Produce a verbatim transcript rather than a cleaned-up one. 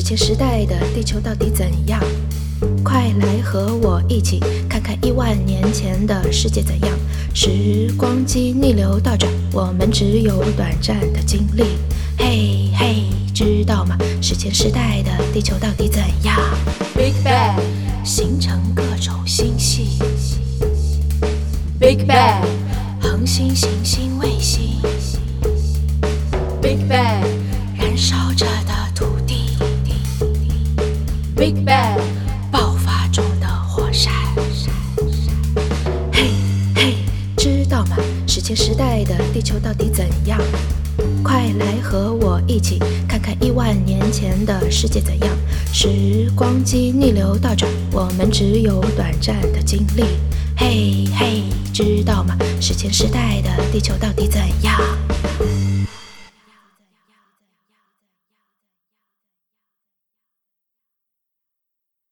前时代的地球到底怎样？快来和我一起看看亿万年前的世界怎样。时光机逆流倒转，我们只有短暂的经历。嘿嘿，知道吗？史前时代的地球到底怎样？ Big Bang， 形成各种星系。 Big Bang， 恒星、行星、卫星。 Big Bang， 燃烧着的土地。 Big Bang， 爆发中的火山。嘿嘿，知道吗？史前时代的地球到底怎样？快来和我一起看看亿万年前的世界怎样。时光机逆流倒转，我们只有短暂的经历。嘿嘿，知道吗？史前时代的地球到底怎样？